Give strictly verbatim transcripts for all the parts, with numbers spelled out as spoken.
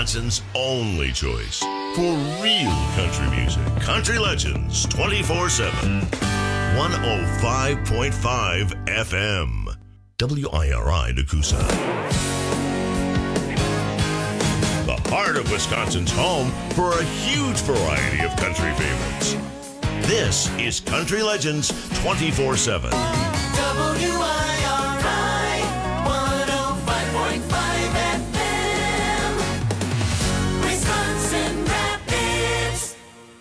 Wisconsin's only choice for real country music. Country Legends twenty-four seven. one oh five point five F M. W I R I Nakusa. The heart of Wisconsin's home for a huge variety of country favorites. This is Country Legends twenty-four seven. W I R I one oh five point five F M. Wisconsin Rapids.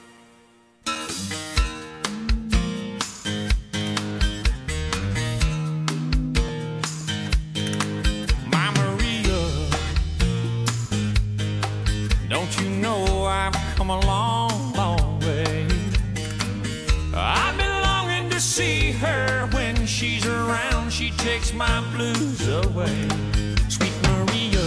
My Maria, don't you know I've come a long, long way? I've been longing to see her. When she's around, she takes my blues away. Sweet Maria,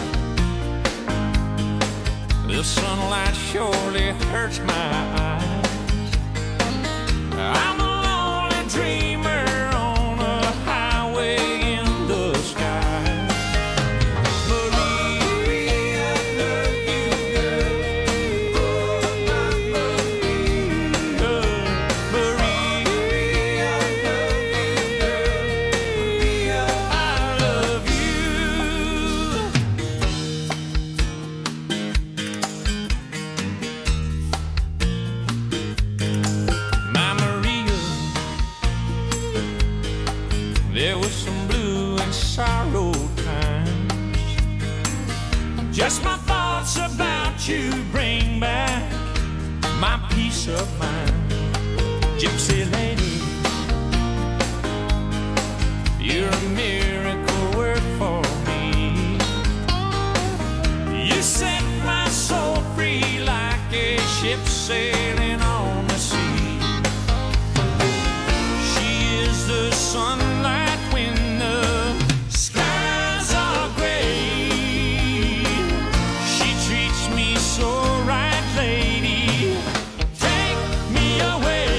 the sunlight surely hurts my eyes. I'm a lonely dreamer on a highway in the sky. Maria, love you, girl. Oh, my Maria. Maria, love you, girl. Maria, I love you. My Maria, there was some blue and sorrow times. Just my thoughts about you bring back my peace of mind. Gypsy lady, you're a miracle work for me. You set my soul free like a ship sailing on the sea. She is the sunlight when the skies are gray. She treats me so right, lady. Take me away.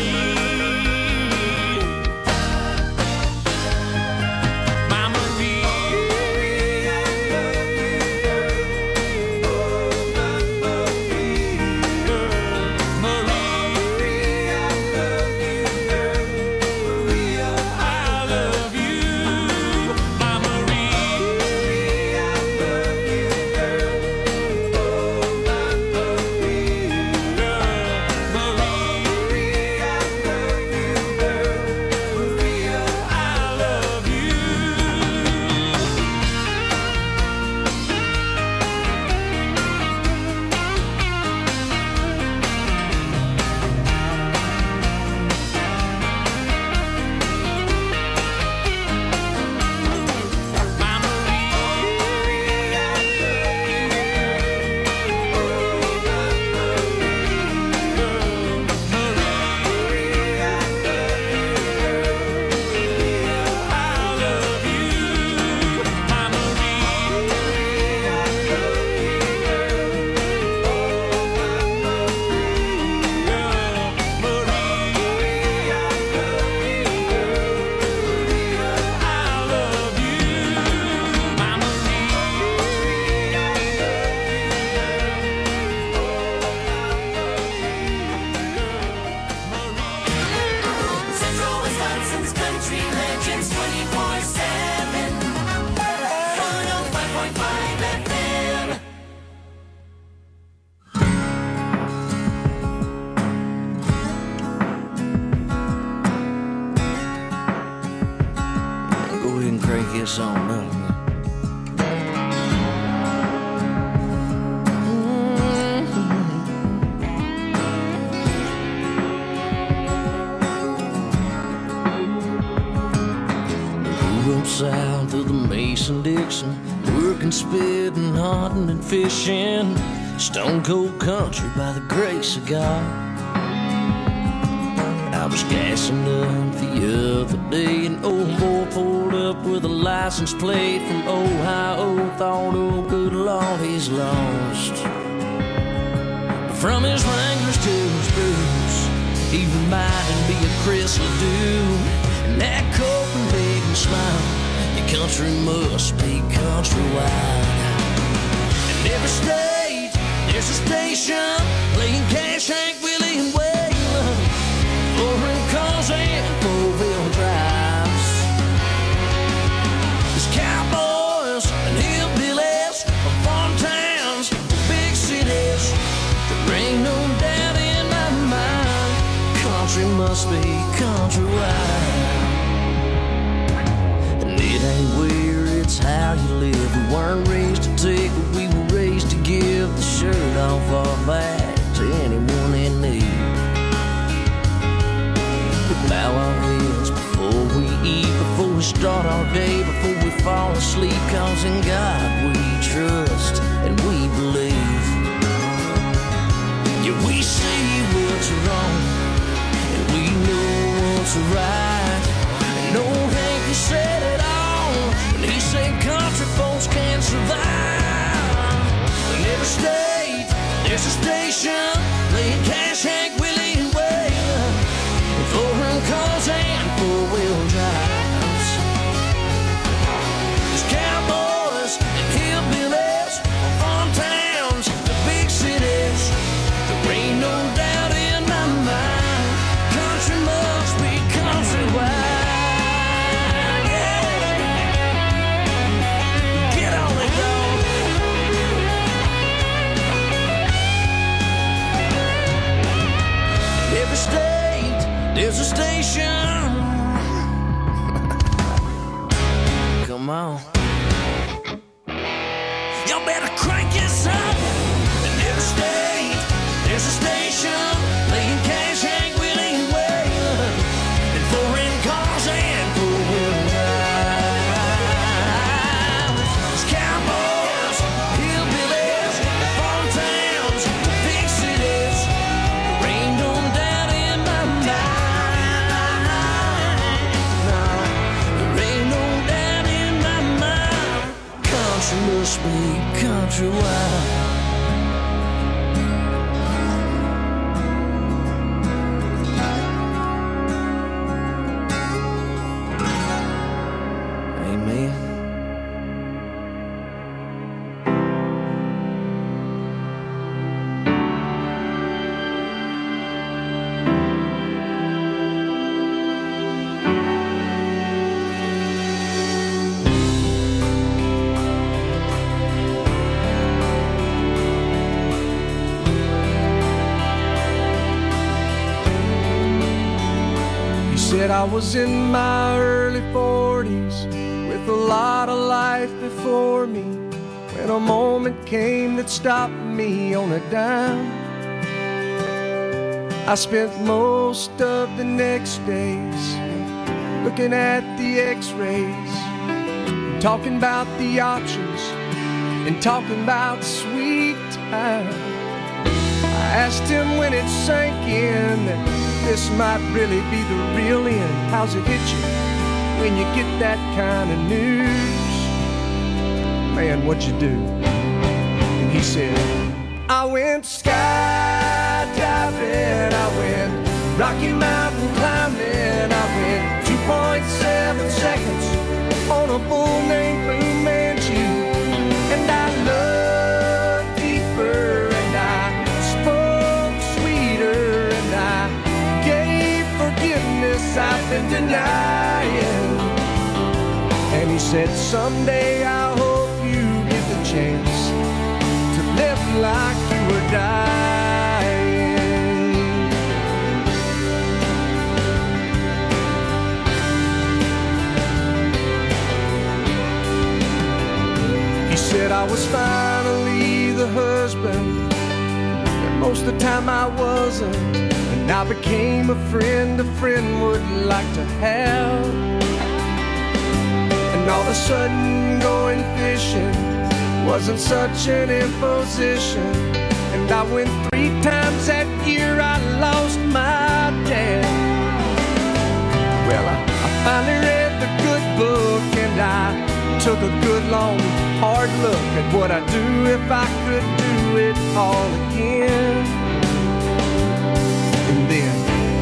My Maria, oh, my Maria. Maria, Maria, I love you. My Maria, oh, my Maria. Maria, Maria, I love you. My Maria, I love you. My I love you. My Central Wisconsin's Country Legends twenty-four seven. one oh five point five F M. Go ahead and crank this on up. Grew up south of the Mason-Dixon, working, spitting, hunting, and fishing. Stone cold country by the grace of God. I was gassing up the other day, and old boy pulled up with a license plate from Ohio. Thought, oh good Lord, he's lost. From his Wranglers to his boots, he reminded me of Chris Ledoux. And that Copenhagen smile, your country must be countrywide. And every state station, playing Cash, Hank Willie, and Waylon, foreign cars and four-wheel drives. There's cowboys and hillbillies, farm towns, big cities. There ain't no doubt in my mind, country must be countrywide. And it ain't where, it's how you live. We weren't raised to take, but we were raised to give the shirt off our back to anyone in need. We bow our heads before we eat, before we start our day, before we fall asleep, cause in God we trust and we believe. Yeah, we see what's wrong and we know what's right. And old Hank, he said it all, and he said country folks can't survive. In every state, there's a station playing Cash, Hank, Willie, and Waylon, and foreign cars and four-wheel drives. There's cowboys and hillbillies, farm towns, the big cities. There ain't no doubt in my mind, country must be countrywide. There's a station. Come on. Y'all better crank this up. In every state, there's a station playing Cash, Hank, Willie, and Waylon, and foreign cars and four-wheel drives. There's cowboys, hillbillies, farm towns, big cities. There ain't no doubt in my mind. Must be countrywide. Amen. Said I was in my early forties with a lot of life before me, when a moment came that stopped me on a dime. I spent most of the next days looking at the x-rays, talking about the options and talking about sweet time. I asked him when it sank in that this might really be the real end. How's it hit you when you get that kind of news? Man, what'd you do? And he said, I went skydiving, I went Rocky Mountain climbing, I went two point seven seconds on a bull named Blue Manchu, and I loved deeper, and I spoke sweeter, and I gave forgiveness I've been denying. And he said, someday I hope you get the chance to live like you were dying. He said I was finally the husband that most of the time I wasn't, and I became a friend a friend would like to have. And all of a sudden going fishing wasn't such an imposition, and I went three times that year. I lost my dad. Well, I, I finally read the good book, and I took a good long hard look at what I'd do if I could do it all again. And then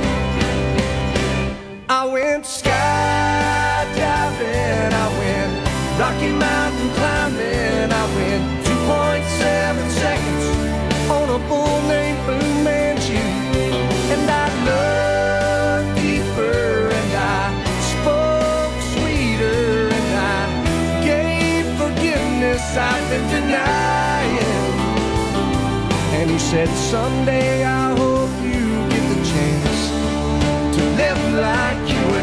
I went skydiving, I went Rocky Mountain climbing, I went two point seven seconds on a bull promise I've been denying. And he said, someday I hope you get the chance to live like you were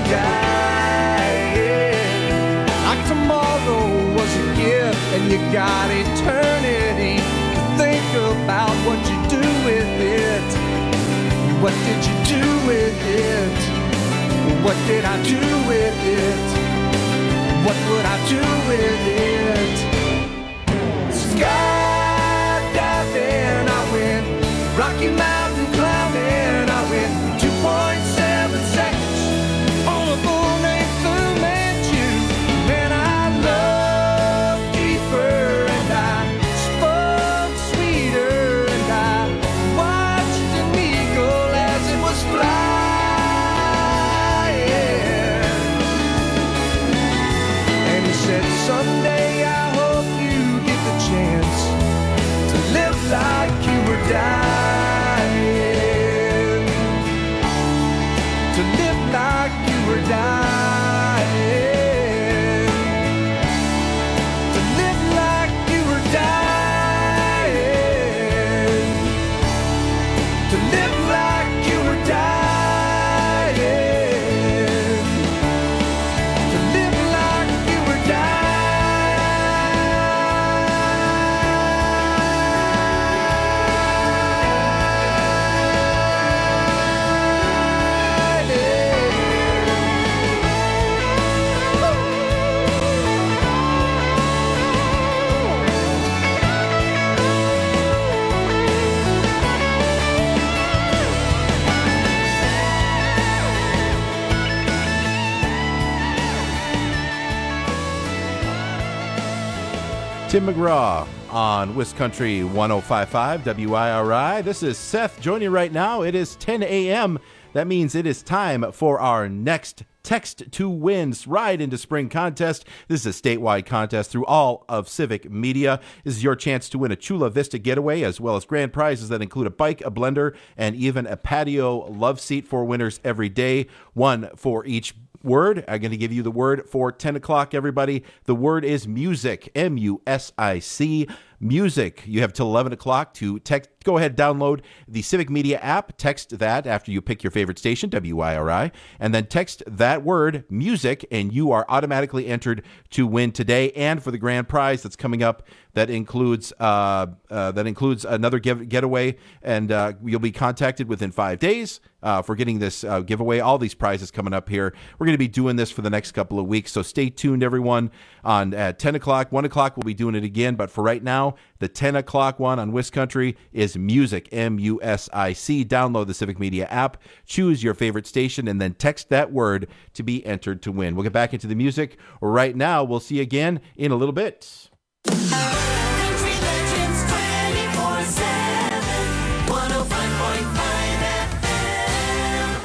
dying. Like tomorrow was a gift and you got eternity to think about what you do with it. What did you do with it? What did I do with it? What would I do with it? Skydiving, I went Rocky Mountain climbing, I went two point seven seconds on a bull named Fu Manchu. Man, I loved deeper and I spoke sweeter and I watched an eagle as it was flying. And he said, someday I hope you get the chance to live like you were dying. To live like you were dying. To live like you were dying. To live like you were dying. To live like you were Tim McGraw on West Country one oh five point five W I R I. This is Seth joining you right now. It is ten a.m. That means it is time for our next Text to Wins Ride into Spring contest. This is a statewide contest through all of Civic Media. This is your chance to win a Chula Vista getaway, as well as grand prizes that include a bike, a blender, and even a patio love seat for winners every day. One for each word. I'm going to give you the word for ten o'clock, everybody. The word is music, M U S I C, music. You have till eleven o'clock to text. Go ahead, download the Civic Media app. Text that after you pick your favorite station, W I R I, and then text that word, music, and you are automatically entered to win today and for the grand prize that's coming up. That includes uh, uh, that includes another give- getaway, and uh, you'll be contacted within five days uh, for getting this uh, giveaway. All these prizes coming up here. We're going to be doing this for the next couple of weeks, so stay tuned, everyone. On at ten o'clock, one o'clock, we'll be doing it again. But for right now, the ten o'clock one on West Country is music, M U S I C. Download the Civic Media app, choose your favorite station, and then text that word to be entered to win. We'll get back into the music right now. We'll see you again in a little bit. Country Legends twenty-four seven, one oh five point five F M.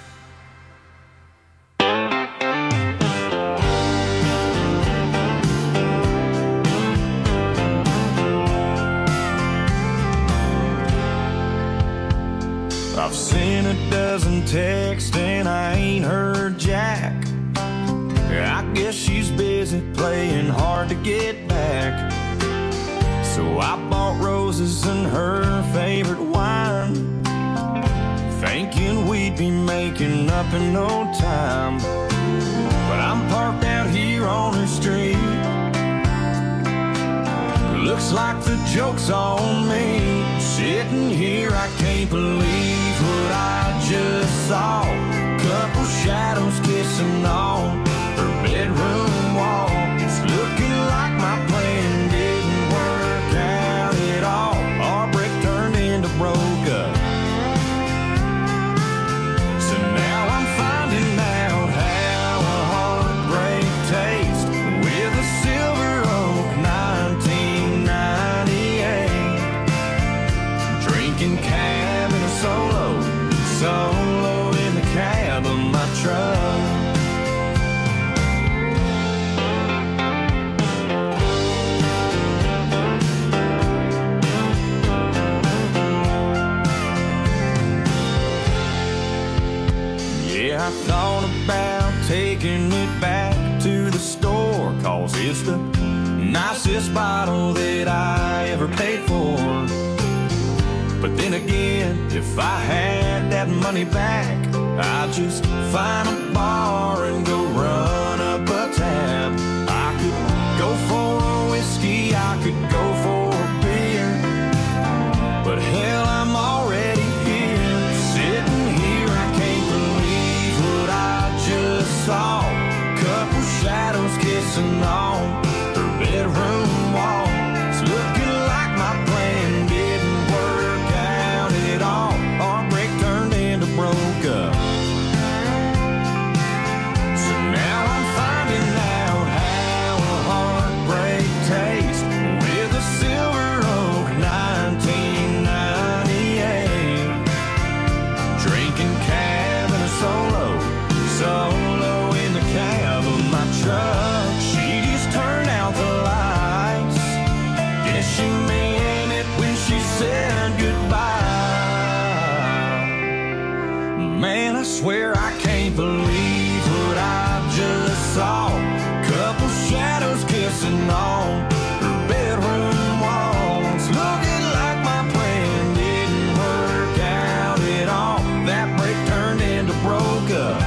I've seen a dozen texts and I ain't heard jack. I guess she's busy playing hard to get back. So I bought roses and her favorite wine, thinking we'd be making up in no time. But I'm parked out here on her street. Looks like the joke's on me. Sitting here, I can't believe what I just saw. Couple shadows kissing on her bedroom wall. It's looking like my plan didn't work out at all. Our brick turned into broke up. So now I'm finding out how a heartbreak tastes with a Silver Oak nineteen ninety-eight. Drinking cab in a solo, solo in the cab of my truck. cheapest bottle that I ever paid for. But then again, if I had that money back, I'd just find a bar and go run up a tab. I could go for a whiskey, I could go for a beer, but hell, I'm already here, sitting here. I can't believe what I just saw. Couple shadows kissing on her bedroom wall. It's looking like my plan didn't work out at all. Heartbreak turned into broke up. So now I'm finding out how a heartbreak tastes with a Silver Oak nineteen ninety-eight. Drinking cab and a solo, solo in the cab of my truck. She just turned out the lights. Guess she meant it when she said goodbye. Man, I swear I can't believe what I just saw. Couple shadows kissing on her bedroom walls. Looking like my plan didn't work out at all. That break turned into broke up.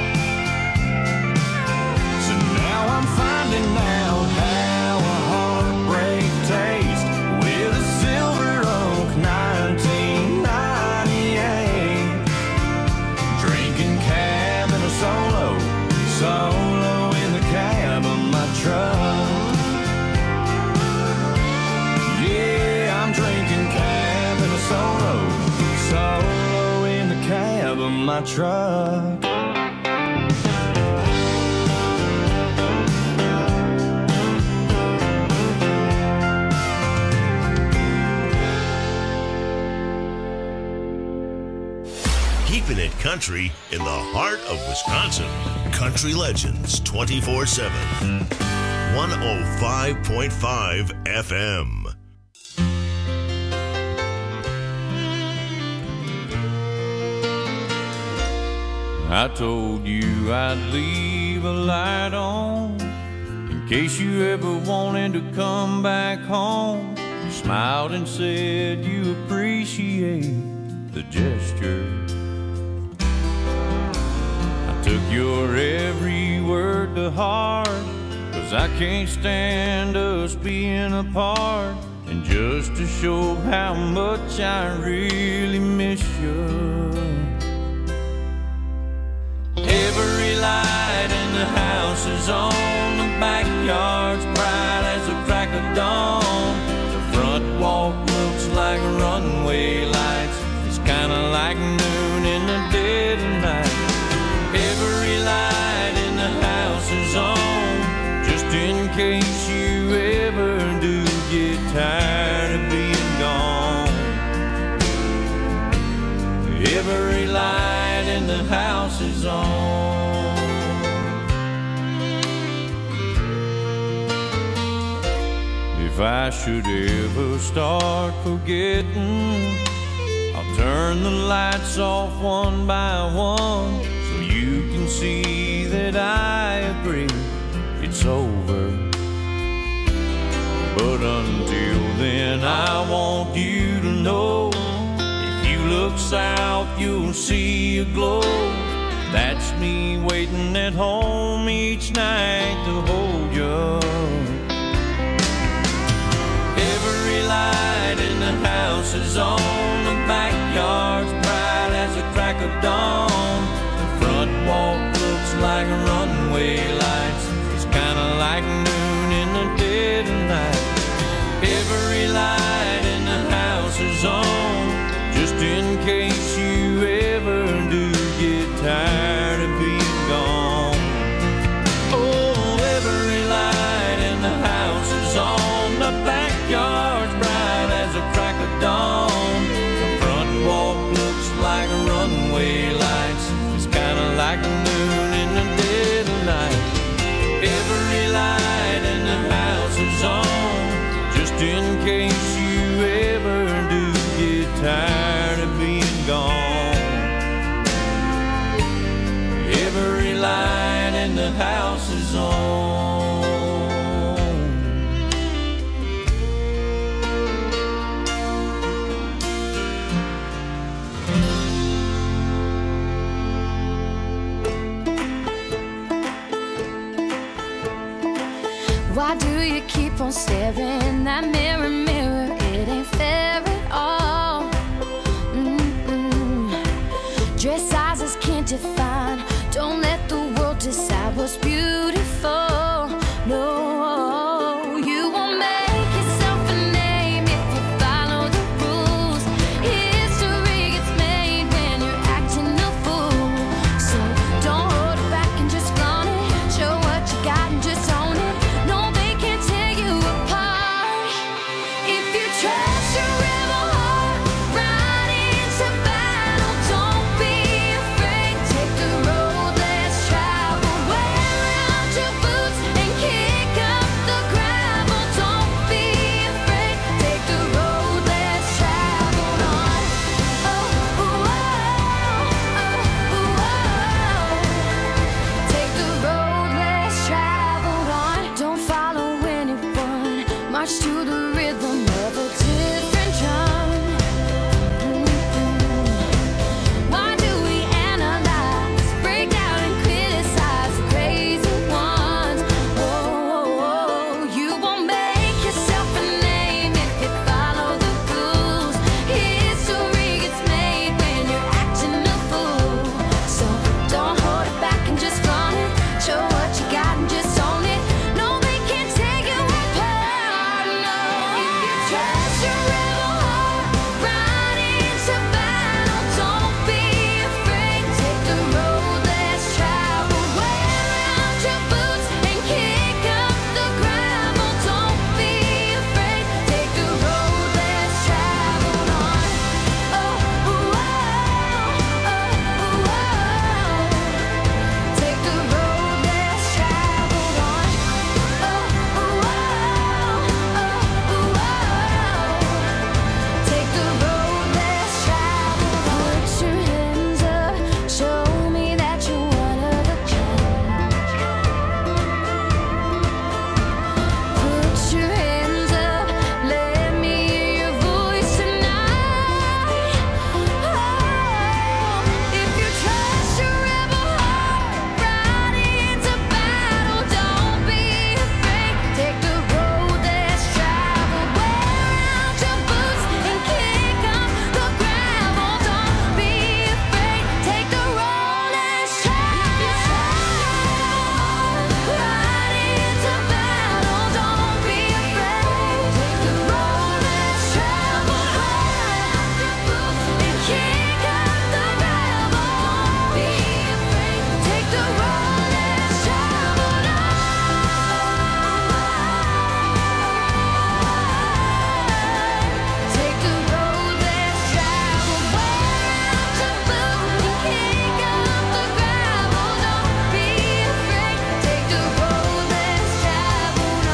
So now I'm finding out how a heartbreak tastes with a Silver Oak nineteen ninety-eight. Drinking cab and a solo, solo in the cab of my truck. Yeah, I'm drinking cab and a solo, solo in the cab of my truck. Keeping it country in the heart of Wisconsin. Country Legends twenty-four seven. one oh five point five F M. I told you I'd leave a light on in case you ever wanted to come back home. You smiled and said you appreciate the gesture. I took your every word to heart, 'cause I can't stand us being apart. And just to show how much I really miss you, every light in the house is on, the backyard's bright as the crack of dawn. The front walk looks like runway lights, it's kinda like noon in the dead of night. Every light in the house is on, just in case you ever do get tired of being gone. Every light in the house is on. If I should ever start forgetting, I'll turn the lights off one by one, so you can see that I agree it's over. But until then, I want you to know, if you look south, you'll see a glow. That's me waiting at home each night to hold you. Every light in the house is on, the backyard's bright as the crack of dawn. The front walk looks like runway lights, it's kinda like noon in the dead of night. Every light in the house is on, just in case you ever do get tired of being gone. Oh, every light in the house is on, the backyard's bright as the crack of dawn. The front walk looks like runway lights, it's kinda like noon in the dead of night. Every light in the house is on, just in case you ever do get tired of being gone. Every light in the house is on. stare in that mirror, mirror. It ain't fair at all. Mm-mm. Dress sizes can't define. Don't let the world decide what's beautiful. No, you won't make yourself a name if you follow the rules. History gets made when you're acting a fool. So don't hold it back and just flaunt it. Show what you got and just own it. No, they can't tear you apart. If you trust your rebel heart, ride into battle. Don't be afraid. Take the road less traveled. Wear out your boots and kick up the gravel. Don't be afraid. Take the road less traveled on. Oh, ooh, oh, oh, ooh, oh. Take the road less traveled on. Don't follow anyone. March to the rhythm of a different drum. Mm-mm. Why do we analyze, break down and criticize the crazy ones? Whoa, whoa, whoa. You won't make yourself a name if you follow the rules. History gets made when you're acting a fool. So don't hold it back and just flaunt it. Show what you got and just own it. No, they can't take you apart. No, if you trust your rebel heart, ride into battle. Don't be afraid. Take the road less traveled. Wear out your boots and kick up the gravel. Don't be afraid. Take the road less traveled on. Oh, ooh, oh, oh, ooh, oh. Take the road less traveled on. Oh, ooh, oh, oh, ooh, oh. Take the road less traveled on. Put your hands up, show me that you're one of a kind. Put your hands up, let me hear your voice tonight. Oh, if you trust your rebel heart, ride into battle. Don't be afraid. Take the road less traveled. Wear out your boots and kick up the gravel. Don't be afraid. Take the road less traveled. Ride into battle. Don't be afraid. Take the road less traveled. Wear out your boots and kick up the gravel. Don't be afraid. Take the road less traveled. Take the road less traveled. Wear out your boots and kick up the gravel. Don't be afraid. Take the road less traveled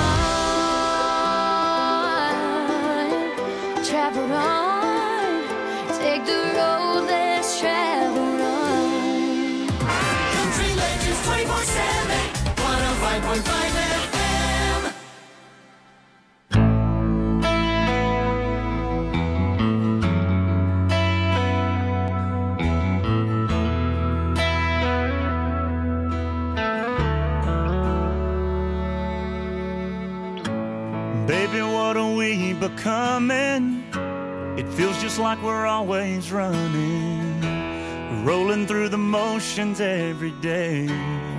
on. Traveled on. Take the road less traveled on. Country Legends twenty-four seven, one oh five point five F M. Baby, what are we becoming? It feels just like we're always running, rolling through the motions every day.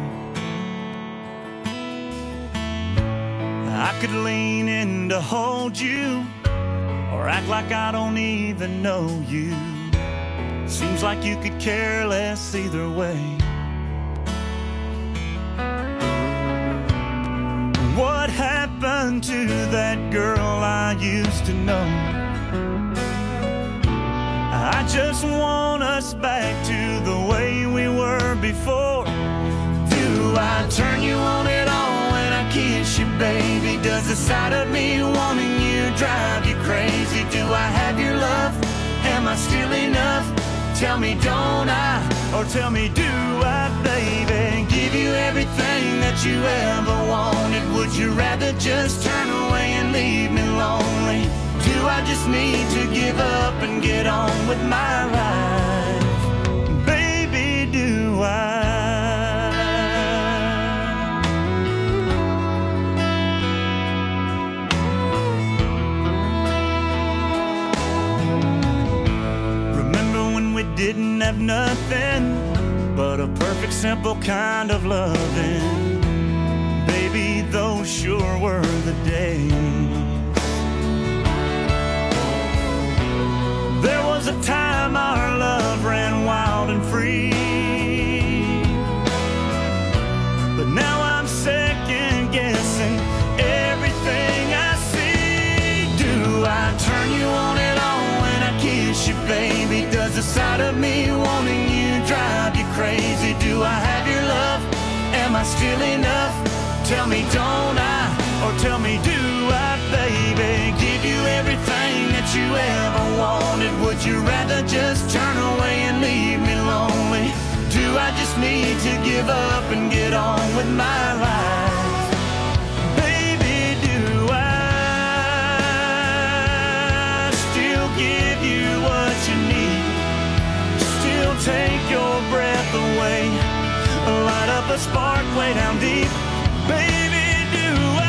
I could lean in to hold you, or act like I don't even know you. Seems like you could care less either way. What happened to that girl I used to know? I just want us back to the way we were before. Do I turn you on at all when I kiss you, baby? Does the sight of me wanting you drive you crazy? Do I have your love? Am I still enough? Tell me, don't I? Or tell me, do I, baby? Give you everything that you ever wanted. Would you rather just turn away and leave me lonely? Do I just need to give up and get on with my life? Baby, do I? have nothing but a perfect, simple kind of loving. Baby, those sure were the days. There was a time our love ran wild and free, but now I'm second guessing everything I see. Do I turn you on and on when I kiss you, baby? Does the sight of me wanting you drive you crazy? Do I have your love? Am I still enough? Tell me, don't I? Or tell me, do I, baby? Give you everything that you ever wanted. Would you rather just turn away and leave me lonely? Do I just need to give up and get on with my life? Baby, do I still give you what you need? Still take your breath away, light up a spark way down deep. Baby, do I?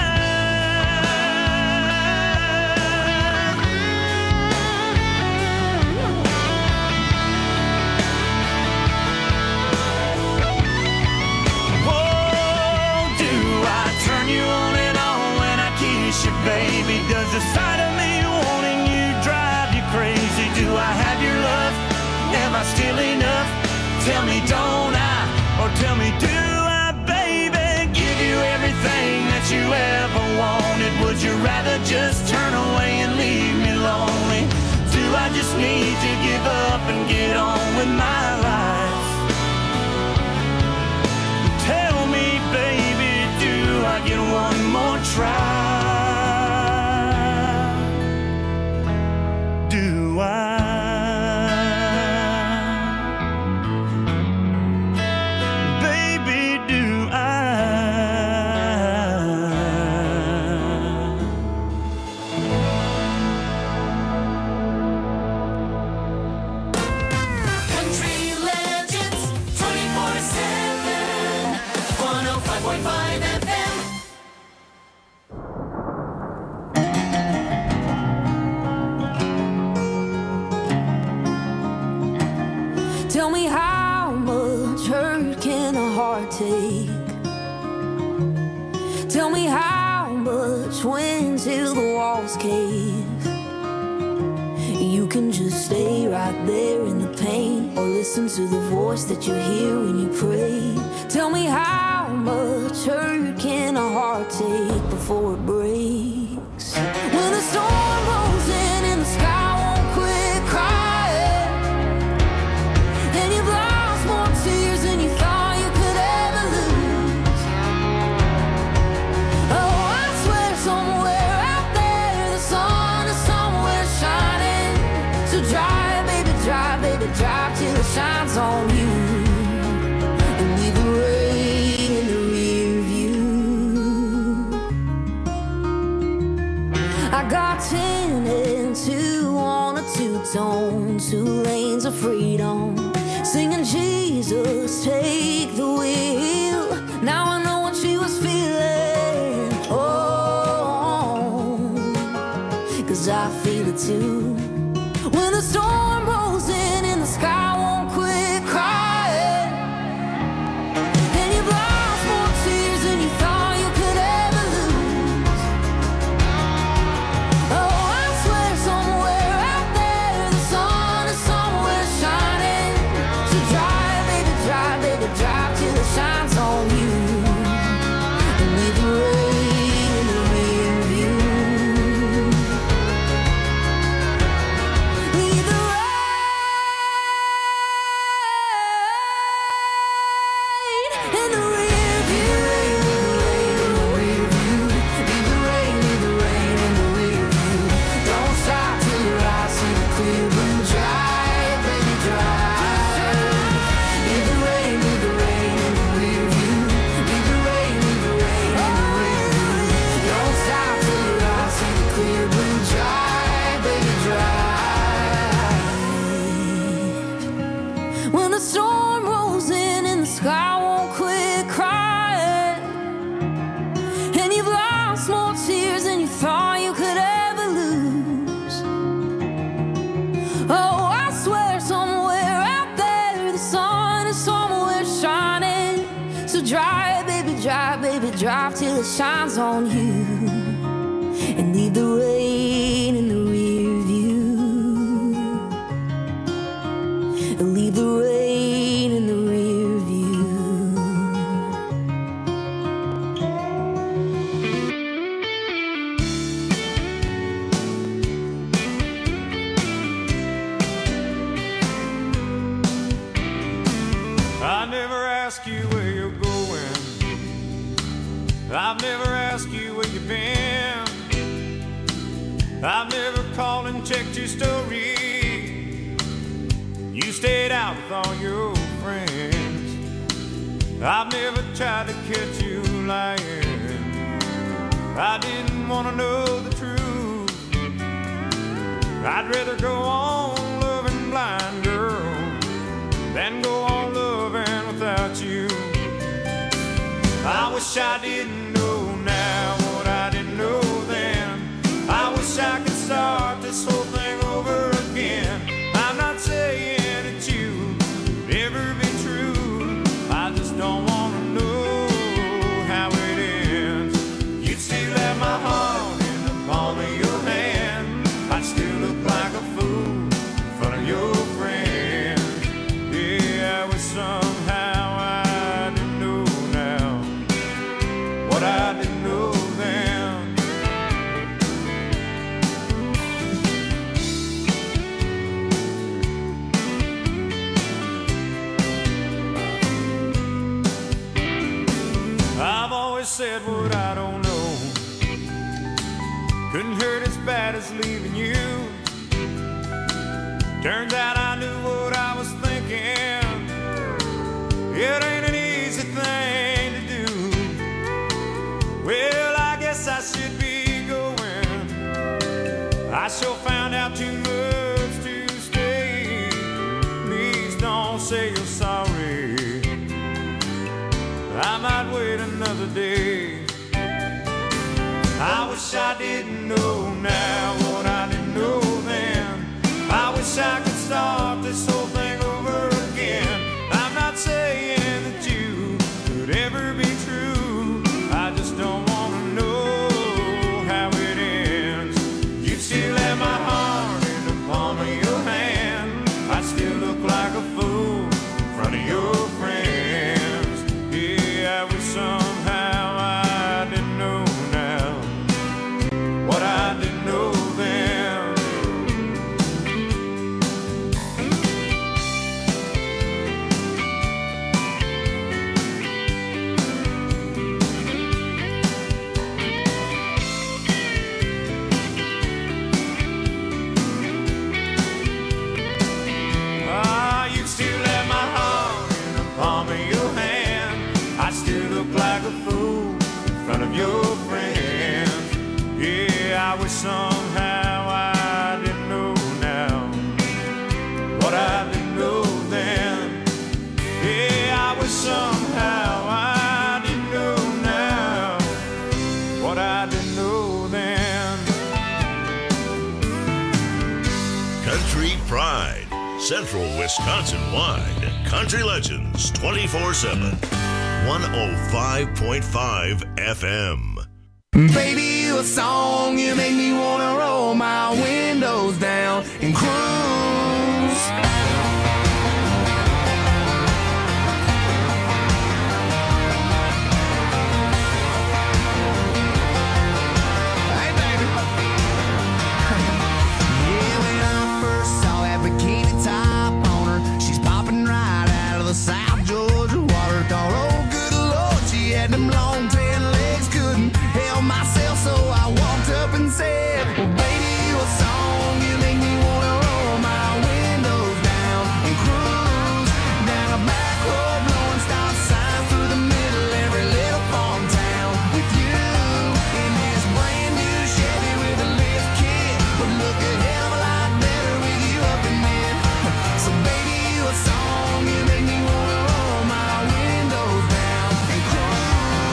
Whoa, do I turn you on and on when I kiss you, baby? Does the sight of me wanting you drive you crazy? Do I have your love? Am I still enough? Tell me, don't I? Or tell me, do I, baby? Give you everything that you ever wanted. Would you rather just turn away and leave me lonely? Do I just need to give up and get on with my life? Tell me, baby, do I get one more try? Do I? Tell me, how much hurt can a heart take? Tell me, how much when till the walls cave? You can just stay right there in the pain, or listen to the voice that you hear when you pray. Tell me, how much hurt can a heart take before it breaks? When the storm rolls in and the sky won't quit crying, and you've lost more tears than you thought you could ever lose. Oh, I swear somewhere out there the sun is somewhere shining. So drive, baby, drive, baby, drive till it shines on you, and leave the rain in the rear view. I got ten and two on a two-tone, two lanes of freedom, singing Jesus, take the wheel. Now I know what she was feeling, oh, 'cause I feel it too. When the storm rolls in and the sky won't quit crying, and you've lost more tears than you thought you could ever lose. Oh, I swear somewhere out there the sun is somewhere shining. So drive, baby, drive, baby, drive till it shines on you, and leave the rain in the rear view. Leave the rain that shines on you and leave the rain in the rear view. Leave the rain in the rear view. I never ask you where you're going. I've never asked you where you've been. I've never called and checked your story. You stayed out with all your friends. I've never tried to catch you lying. I didn't want to know the truth. I'd rather go on loving blind, girl, than go on loving without you. I wish I didn't know now what I didn't know then. I wish I could start this whole thing over again. I'm not saying that you could ever be true. I just don't want to know how it ends. You'd still have my heart in the palm of your hand. I'd still look like a fool in front of your friends. Yeah, I wish somehow I didn't know now what I didn't know then. I've always said what I don't know. Couldn't hurt as bad as leaving you. Turns out I knew what I was thinking. It ain't an easy thing to do. Well, I guess I should be going. I sure found out too much to stay. Please don't say you're sorry. I might wait another day. I wish I didn't know now what I didn't know then. I wish I could start this whole thing over again. I'm not saying that you could ever be true. I just don't want to know how it ends. You'd still have my heart in the palm of your hand. I'd still look like a fool in front of your friends. Yeah, I wish somehow I didn't know now what I didn't know then. Ah, you still have my heart in the palm of your hand. I still look like a fool in front of your friends. Yeah, I wish somehow I didn't know now what I didn't know then. Yeah, I wish somehow I didn't know now what I didn't know then. Country Pride, Central Wisconsin wide. Country Legends twenty-four seven. one oh five point five F M. Baby, you a song, you make me wanna roll my windows down and cruise. Hey, baby. Yeah, when I first saw that bikini top on her, she's popping right out of the South Georgia water. Thought, oh, good Lord, she had them long tan legs, couldn't help myself, so I walked up and said, well, baby, you a song, you make me wanna roll my windows down and cruise down a back road, blowing stop signs through the middle of every little farm town with you in this brand new Chevy with a lift kit, but look a hell of a lot better with you up in it. So baby, you a song, you make me wanna roll my windows down and cruise.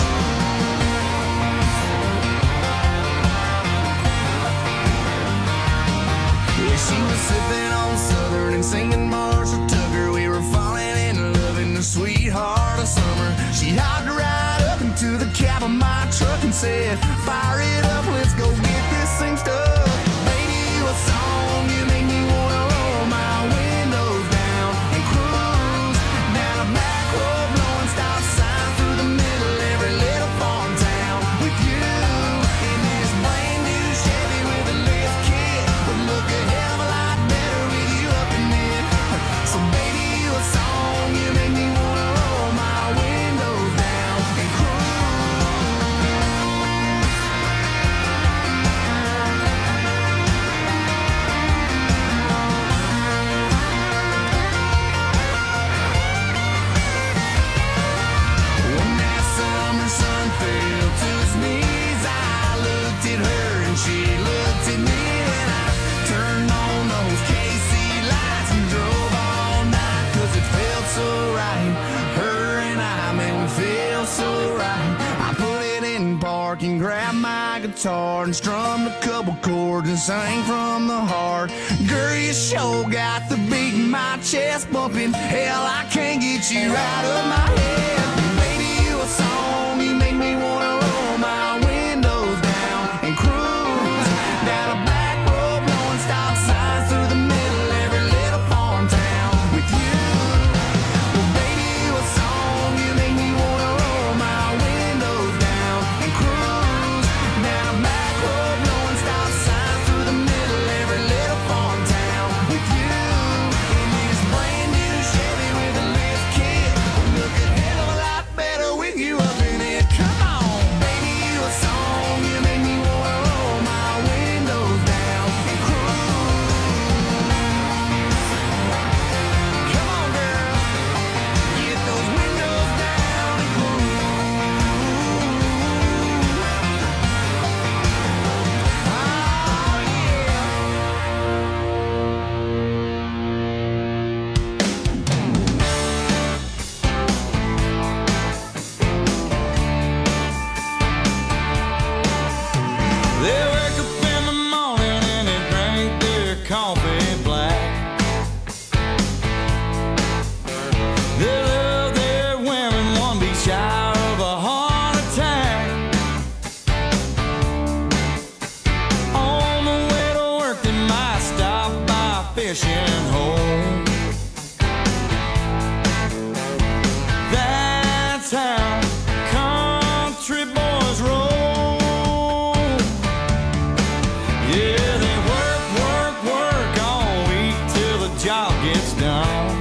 Yeah, she was sipping on Southern and singing Marshall Tucker. We were falling in love in the sweetheart of summer. She hopped right up into the cab of my truck said, fire it up, let's go get this thing stuck. Baby, you a song, you make me wanna roll my windows down and cruise down a back road, blowing stop signs through the middle of every little farm town. With you in this brand new Chevy with a lift kit, would look a hell of a lot better with you up in it. So baby, you a song, you make me wanna roll my windows down and cruise. When that summer sun fell to his knees, I looked at her and she looked at me, and I turned on those K C lights and drove all night, 'cause it felt so right. Her and I, man, we feel so right. I put it in park and grabbed my guitar and strummed a couple chords and sang from the heart. Girl, you sure got the beat in my chest bumping. Hell, I can't get you out of my head. Baby, you a song, you make me wanna roll my windows down and cruise down a back road, blowing stop signs through the middle of every little farm town. With you, well, baby, you a song, you make me wanna roll my windows down and cruise down a back road, blowing stop signs through the middle of every little farm town. With you in this brand new Chevy with a lift kit, look a hell of a lot better with you up in it. Come on, baby, you a song, you make me wanna roll my windows down and cruise. Come on, girl, get those windows down and cruise. Oh, yeah. They wake up in the morning and they drink their coffee black. They love their women, one beat shy of a heart attack. On the way to work, they might stop by a fishing hole. That's how country boys roll. Yeah, they work, work, work all week till the job gets done.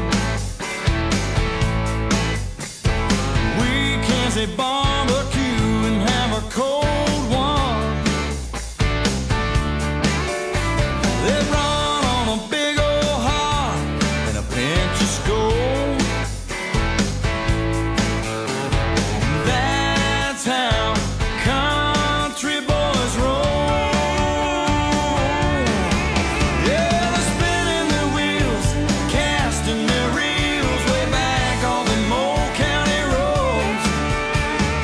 Weekends they barbecue and have a cold one. They run on a big old heart and a pinch of Skoal. That's how country boys roll. Yeah, they're spinning their wheels, casting their reels way back on the old county roads.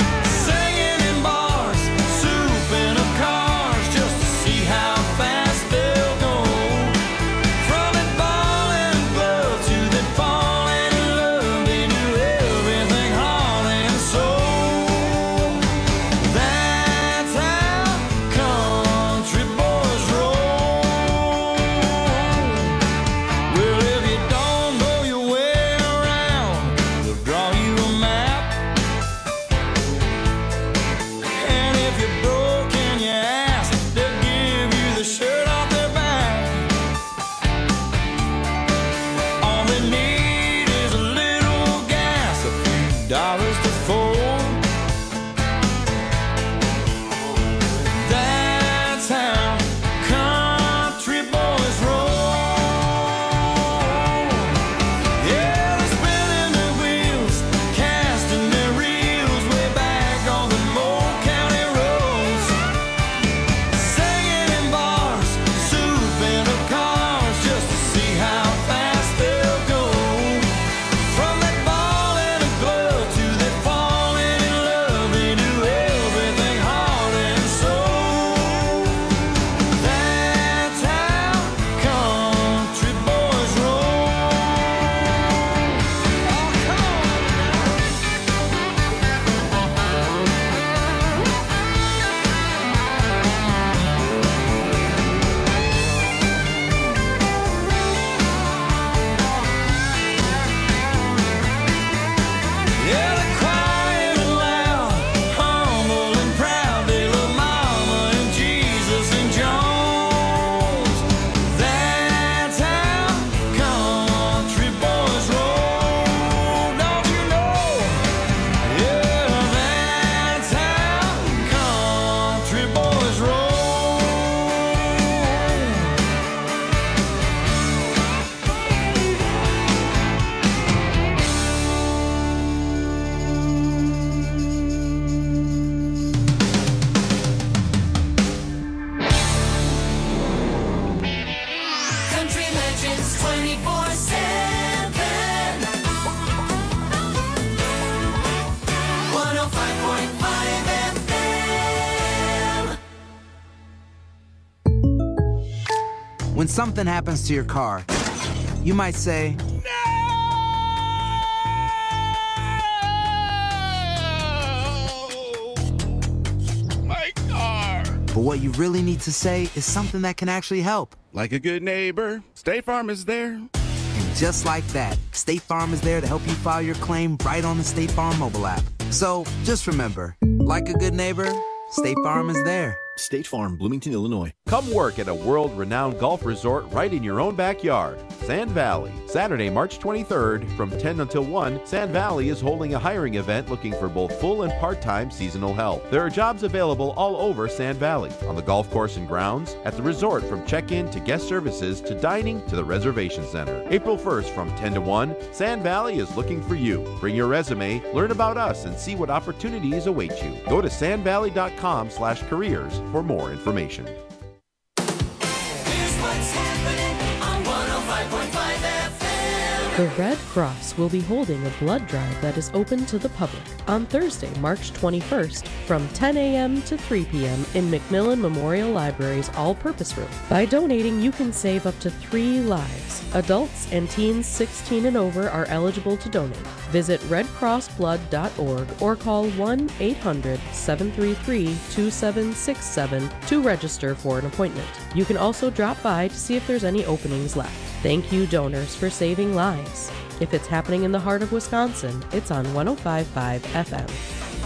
Legends twenty-four seven. one oh five point five F M. When something happens to your car, you might say, My car! but what you really need to say is something that can actually help. Like a good neighbor, State Farm is there. And just like that, State Farm is there to help you file your claim right on the State Farm mobile app. So just remember, like a good neighbor, State Farm is there. State Farm, Bloomington, Illinois. Come work at a world-renowned golf resort right in your own backyard. Sand Valley. Saturday, March twenty-third, from ten until one, Sand Valley is holding a hiring event looking for both full and part-time seasonal help. There are jobs available all over Sand Valley, on the golf course and grounds, at the resort from check-in to guest services to dining to the reservation center. April first from ten to one, Sand Valley is looking for you. Bring your resume, learn about us, and see what opportunities await you. Go to sandvalley.com slash careers for more information. Here's what's happening on one oh five point five F M. The Red Cross will be holding a blood drive that is open to the public on Thursday, March twenty-first from ten a.m. to three p.m. in McMillan Memorial Library's all-purpose room. By donating, you can save up to three lives. Adults and teens sixteen and over are eligible to donate. Visit red cross blood dot org or call one eight hundred seven three three two seven six seven to register for an appointment. You can also drop by to see if there's any openings left. Thank you, donors, for saving lives. If it's happening in the heart of Wisconsin, it's on one oh five point five F M.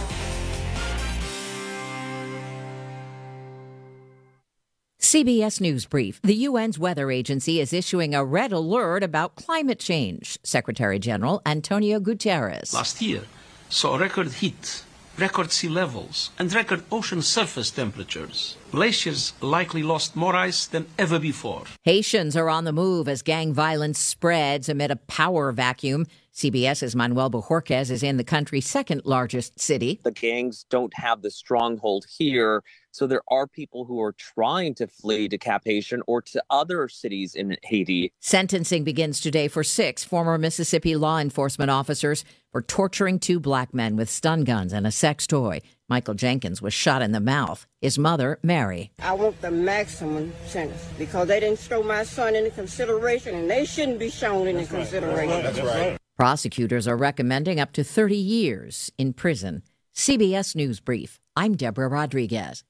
C B S News Brief. The U N's weather agency is issuing a red alert about climate change. Secretary General Antonio Guterres. Last year saw record heat, record sea levels, and record ocean surface temperatures. Glaciers likely lost more ice than ever before. Haitians are on the move as gang violence spreads amid a power vacuum. CBS's Manuel Bojorquez is in the country's second largest city. The gangs don't have the stronghold here, so there are people who are trying to flee to Cap-Haitian or to other cities in Haiti. Sentencing begins today for six former Mississippi law enforcement officers for torturing two black men with stun guns and a sex toy. Michael Jenkins was shot in the mouth. His mother, Mary. I want the maximum sentence because they didn't throw my son into consideration, and they shouldn't be shown into consideration. That's right. Prosecutors are recommending up to thirty years in prison. C B S News Brief. I'm Deborah Rodriguez.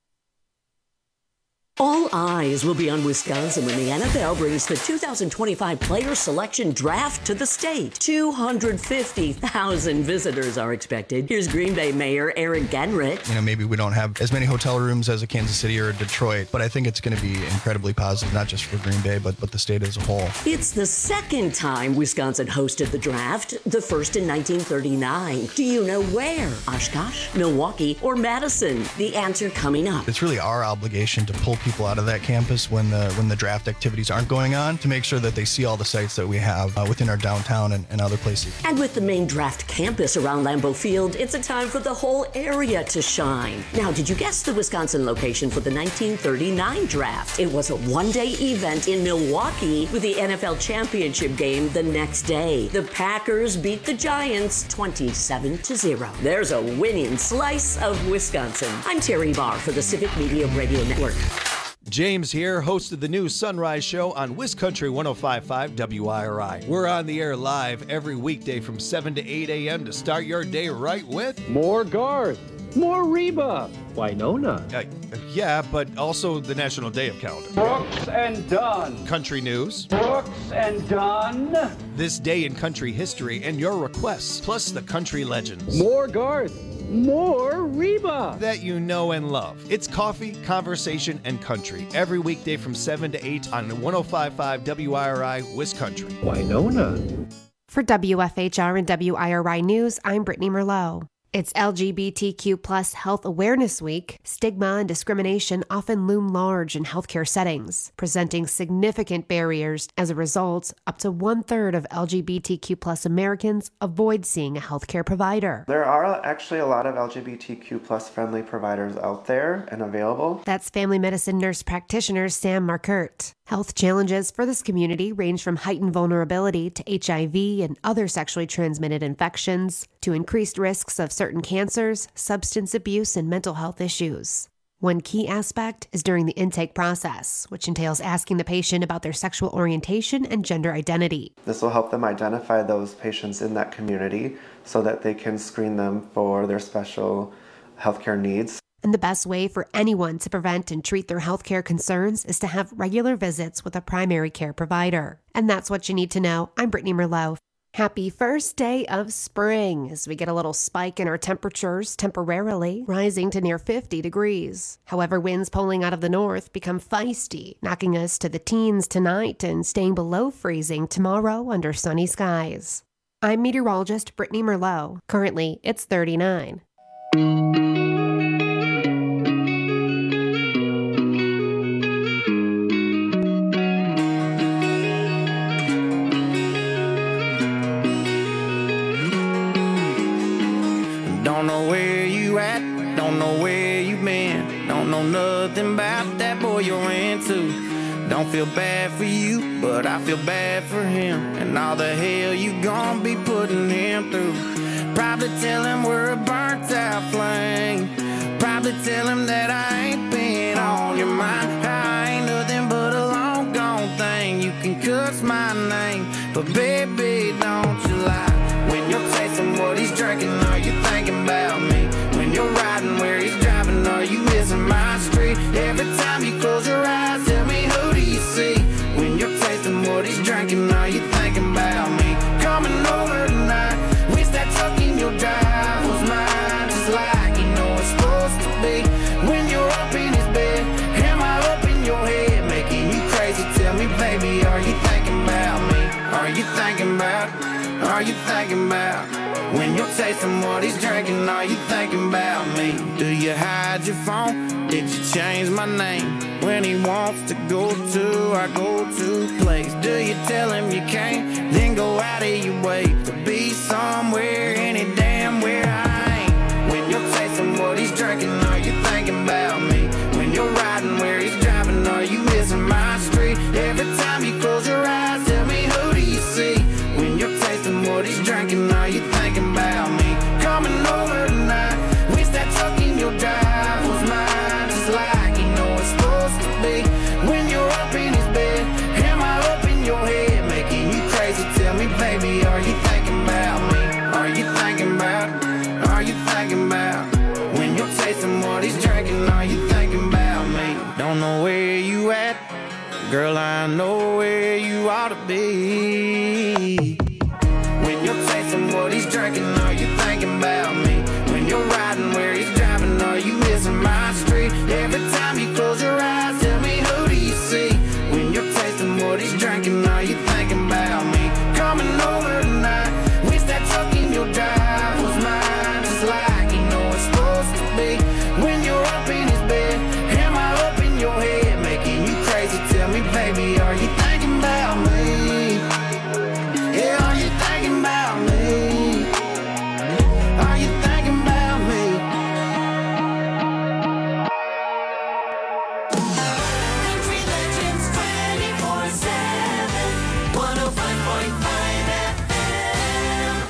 All eyes will be on Wisconsin when the N F L brings the two thousand twenty-five Player Selection Draft to the state. two hundred fifty thousand visitors are expected. Here's Green Bay Mayor Eric Genrich. You know, maybe we don't have as many hotel rooms as a Kansas City or a Detroit, but I think it's going to be incredibly positive, not just for Green Bay, but, but the state as a whole. It's the second time Wisconsin hosted the draft, the first in nineteen thirty-nine. Do you know where? Oshkosh, Milwaukee, or Madison? The answer coming up. It's really our obligation to pull people out of that campus when the when the draft activities aren't going on to make sure that they see all the sites that we have uh, within our downtown and, and other places. And with the main draft campus around Lambeau Field, it's a time for the whole area to shine. Now, did you guess the Wisconsin location for the nineteen thirty-nine draft? It was a one-day event in Milwaukee with the N F L championship game the next day. The Packers beat the Giants twenty-seven to zero. There's a winning slice of Wisconsin. I'm Terry Barr for the Civic Media Radio Network. James here, host of the new Sunrise Show on WisCountry one oh five point five W I R I. We're on the air live every weekday from seven to eight a.m. to start your day right with more Garth, more Reba, Winona. Uh, yeah, but also the National Day of Calendar. Brooks and Dunn. Country news. Brooks and Dunn. This day in country history and your requests, plus the country legends. More Garth. More Reba that you know and love. It's coffee, conversation, and country every weekday from seven to eight on one oh five point five W I R I WisCountry. Winona. For W F H R and W I R I News, I'm Brittany Merlot. It's L G B T Q plus Health Awareness Week. Stigma and discrimination often loom large in healthcare settings, presenting significant barriers. As a result, up to one-third of L G B T Q plus Americans avoid seeing a healthcare provider. There are actually a lot of L G B T Q plus friendly providers out there and available. That's family medicine nurse practitioner Sam Markert. Health challenges for this community range from heightened vulnerability to H I V and other sexually transmitted infections, to increased risks of certain cancers, substance abuse, and mental health issues. One key aspect is during the intake process, which entails asking the patient about their sexual orientation and gender identity. This will help them identify those patients in that community so that they can screen them for their special healthcare needs. And the best way for anyone to prevent and treat their healthcare concerns is to have regular visits with a primary care provider. And that's what you need to know. I'm Brittany Merlot. Happy first day of spring as we get a little spike in our temperatures temporarily, rising to near fifty degrees. However, winds pulling out of the north become feisty, knocking us to the teens tonight and staying below freezing tomorrow under sunny skies. I'm meteorologist Brittany Merlot. Currently, it's thirty-nine. Don't know where you at, don't know where you been, don't know nothing about that boy you're into. Don't feel bad for you, but I feel bad for him, and all the hell you gon' be putting him through. Probably tell him we're a burnt out flame, probably tell him that I ain't been on your mind. I ain't nothing but a long gone thing, you can cuss my name, but baby don't you lie. When you're tasting what he's drinking, are you thinking about me? When you're riding where he's driving, are you missing my street? Every time you close your eyes, tell me who do you see? When you're tasting what he's drinking, are you thinking about me? Coming over tonight, wish that tuck in your drive was mine, just like you know it's supposed to be. When you're up in his bed, am I up in your head, making you crazy? Tell me, baby, are you thinking about me? Are you thinking about Are you thinking about when you're tasting what he's drinking? Are you thinking about me? Do you hide your phone? Did you change my name? When he wants to go to our go-to place, do you tell him you can't? Then go out of your way to be somewhere, any damn where I ain't. When you're tasting what he's drinking, are you thinking about me? When you're riding where he's driving, are you missing my street? Every time you close your eyes, tell me who do you see? When you're tasting what he's drinking, are you thinking about me? Coming over tonight, wish that tuck in your drive was mine, just like you know it's supposed to be. When you're up in his bed, am I up in your head, making you crazy? Tell me, baby, are you thinking about me? Are you thinking about, are you thinking about when you're tasting what he's drinking, are you thinking about me? Don't know where you at, girl, I know where you ought to be. When you're tasting what he's drinking, are you thinking about me? When you're riding where he's driving, are you missing my street? Every time you close your eyes, tell me who do you see? When you're tasting what he's drinking, are you thinking about me? Coming over tonight, wish that tuck in your drive was mine, just like you know it's supposed to be. When you're up in his bed, am I up in your head, making you crazy? Tell me, baby, are you thinking about me? Yeah, are you thinking about me? Are you thinking about me? Country Legends twenty-four seven, one oh five point five F M.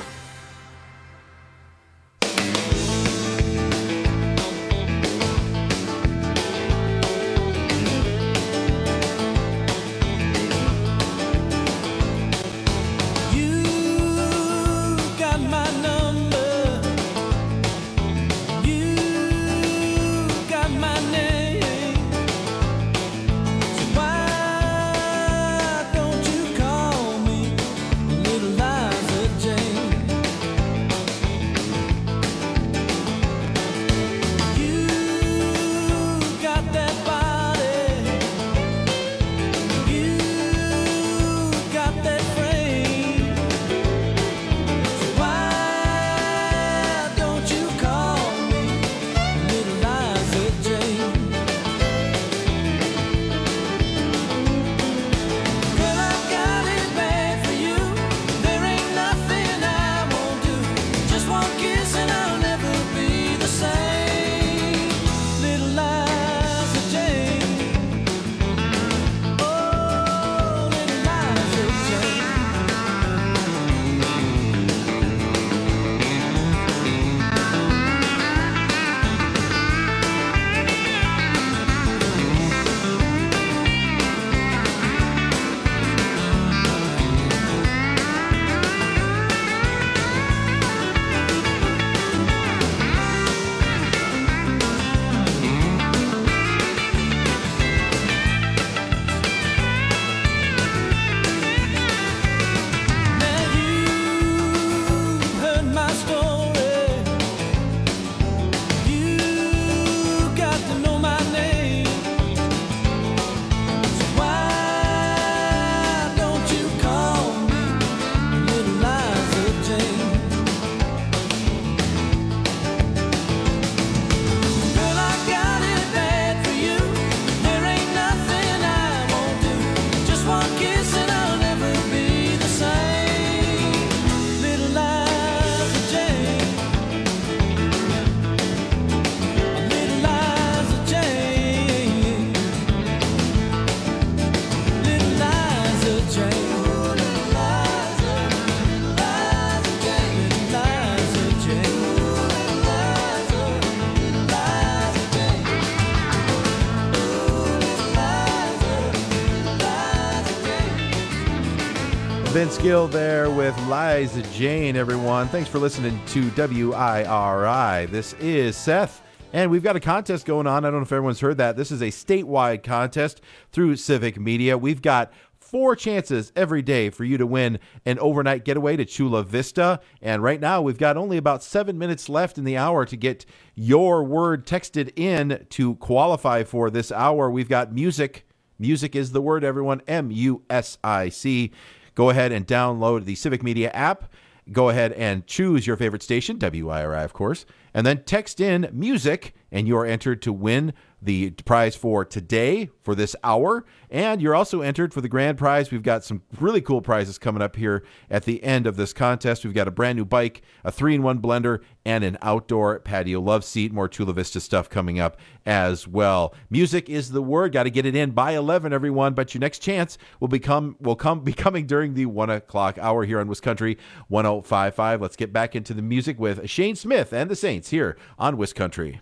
Vince Gill there with Liza Jane, everyone. Thanks for listening to W I R I. This is Seth, and we've got a contest going on. I don't know if everyone's heard that. This is a statewide contest through Civic Media. We've got four chances every day for you to win an overnight getaway to Chula Vista. And right now, we've got only about seven minutes left in the hour to get your word texted in to qualify for this hour. We've got music. Music is the word, everyone. M U S I C. Go ahead and download the Civic Media app. Go ahead and choose your favorite station, W I R I, of course, and then text in music, and you are entered to win the prize for today, for this hour, and you're also entered for the grand prize. We've got some really cool prizes coming up here at the end of this contest. We've got a brand new bike, a three in one blender, and an outdoor patio love seat. More Chula Vista stuff coming up as well. Music is the word. Got to get it in by eleven, everyone, but your next chance will become will come be coming during the one o'clock hour here on WisCountry one oh five point five. Let's get back into the music with Shane Smith and the Saints here on WisCountry.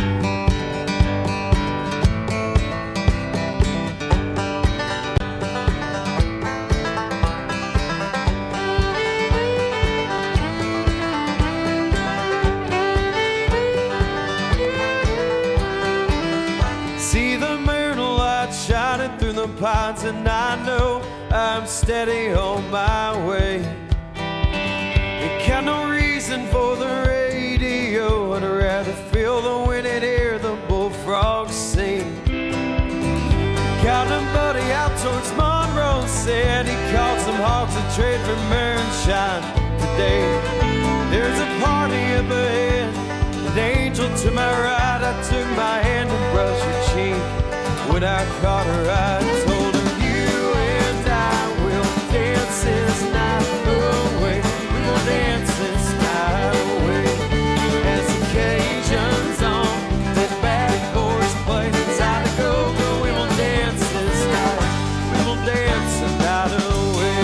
Pines, and I know I'm steady on my way. Ain't got no reason for the radio. I'd rather feel the wind and hear the bullfrogs sing. Got a buddy out towards Monroe, said he caught some hogs to trade for moonshine today. There's a party up ahead, an angel to my right. I took my hand and brushed her cheek. When I caught her, I told her, you and I will dance this night away. We will dance this night away. As occasions on that back porch play inside the go-go, we will dance this night. We will dance the night away.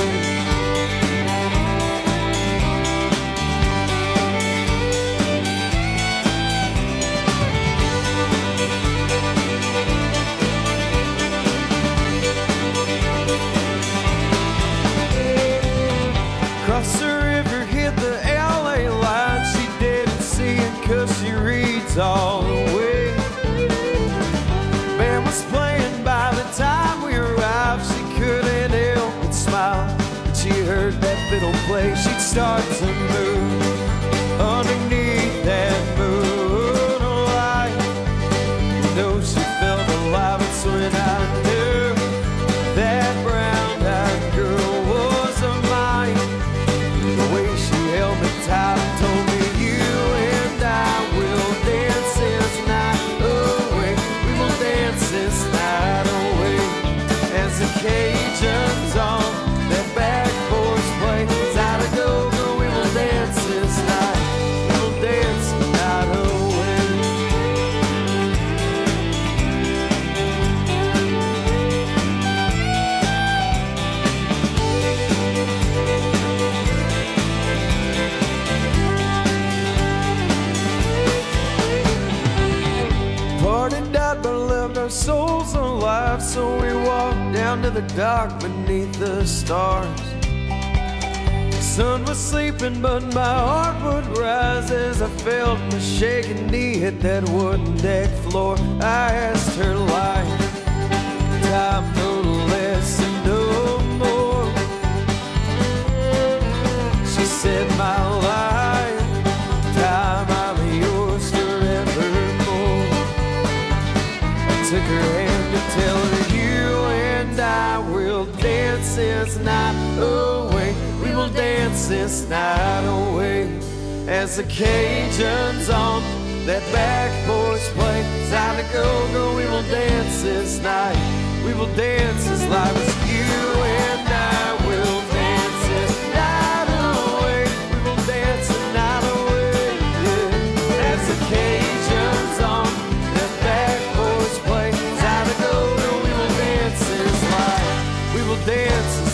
Across the river, hit the L A line. She didn't see it cause she reads all the way. Band was playing by the time we arrived. She couldn't help but smile. When she heard that fiddle play, she'd start to move underneath that moonlight. You know she felt alive. It's when I knew that brown-eyed girl was of mine. The way she held me tight and told me, you and I will dance this night away. We will dance this night away. As the Cajuns on that back porch play inside a go-go, we will dance this night. We will dance the night away. Party died but left our souls alive. So we walked down to the dock beneath the stars. The sun was sleeping but my heart would rise as I felt my shaking knee hit that wooden deck floor. I asked her life, time no less and no more. She said my life, time I'm yours forevermore. Took her hand to tell her, you and I will dance this night away. We will dance this night away. As the Cajuns on that back porch play inside the go-go, we will dance this night. We will dance this life as you and I will dance this night away. We will dance the night away, yeah. As the Cajuns on that back porch play inside the go-go, we will dance this life. We will dance